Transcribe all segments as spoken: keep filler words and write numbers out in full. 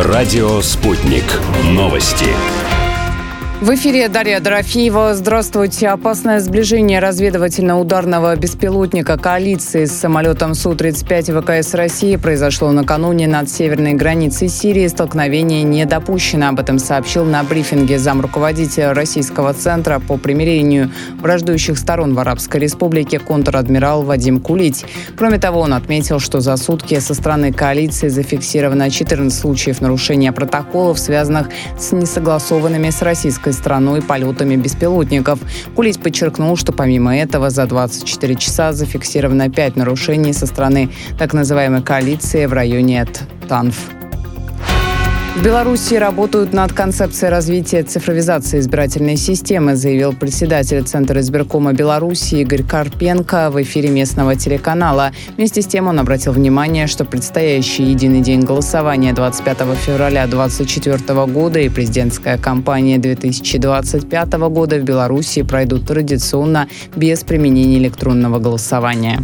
Радио «Спутник». Новости. В эфире Дарья Дорофеева. Здравствуйте. Опасное сближение разведывательно-ударного беспилотника коалиции с самолетом Су тридцать пять ВКС России произошло накануне над северной границей Сирии. Столкновение не допущено. Об этом сообщил на брифинге замруководителя Российского центра по примирению враждующих сторон в Арабской Республике контр-адмирал Вадим Кулить. Кроме того, он отметил, что за сутки со стороны коалиции зафиксировано четырнадцать случаев нарушения протоколов, связанных с несогласованными с российской страной полетами беспилотников. Кулить подчеркнул, что помимо этого за двадцать четыре часа зафиксировано пять нарушений со стороны так называемой коалиции в районе Танф. В Беларуси работают над концепцией развития цифровизации избирательной системы, заявил председатель Центра избиркома Беларуси Игорь Карпенко в эфире местного телеканала. Вместе с тем он обратил внимание, что предстоящий единый день голосования двадцать пятого февраля две тысячи двадцать четвёртого года и президентская кампания две тысячи двадцать пятого года в Беларуси пройдут традиционно без применения электронного голосования.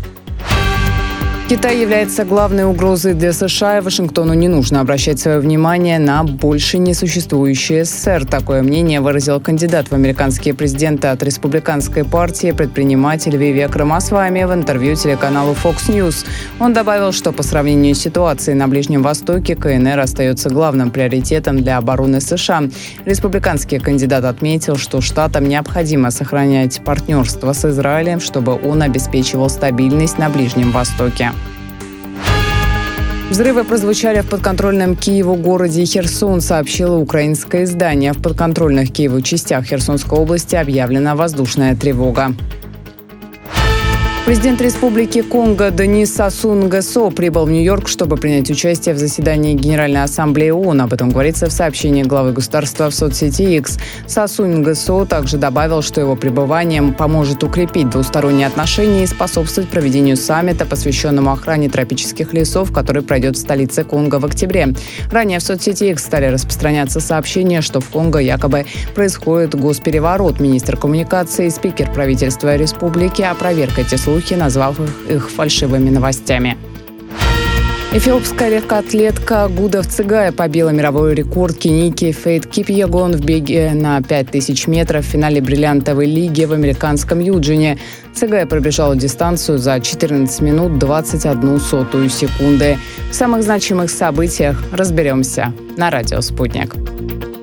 Китай является главной угрозой для США, и Вашингтону не нужно обращать свое внимание на больше несуществующий СССР. Такое мнение выразил кандидат в американские президенты от республиканской партии предприниматель Вивек Рамасвами в интервью телеканалу Fox News. Он добавил, что по сравнению с ситуацией на Ближнем Востоке КНР остается главным приоритетом для обороны США. Республиканский кандидат отметил, что штатам необходимо сохранять партнерство с Израилем, чтобы он обеспечивал стабильность на Ближнем Востоке. Взрывы прозвучали в подконтрольном Киеву городе Херсон, сообщило украинское издание. В подконтрольных Киеву частях Херсонской области объявлена воздушная тревога. Президент Республики Конго Денис Сассу Нгесо прибыл в Нью-Йорк, чтобы принять участие в заседании Генеральной Ассамблеи ООН. Об этом говорится в сообщении главы государства в соцсети X. Сассу Нгесо также добавил, что его пребыванием поможет укрепить двусторонние отношения и способствовать проведению саммита, посвященному охране тропических лесов, который пройдет в столице Конго в октябре. Ранее в соцсети X стали распространяться сообщения, что в Конго якобы происходит госпереворот. Министр коммуникации и спикер правительства республики опроверг эти слухи, назвав их фальшивыми новостями. Эфиопская легкоатлетка Гудов Цигая побила мировой рекорд кенийки Фейт Кипьегон в беге на пять тысяч метров в финале бриллиантовой лиги в американском Юджине. Цигая пробежала дистанцию за четырнадцать минут двадцать одну сотую секунды. В самых значимых событиях разберемся на радио «Спутник».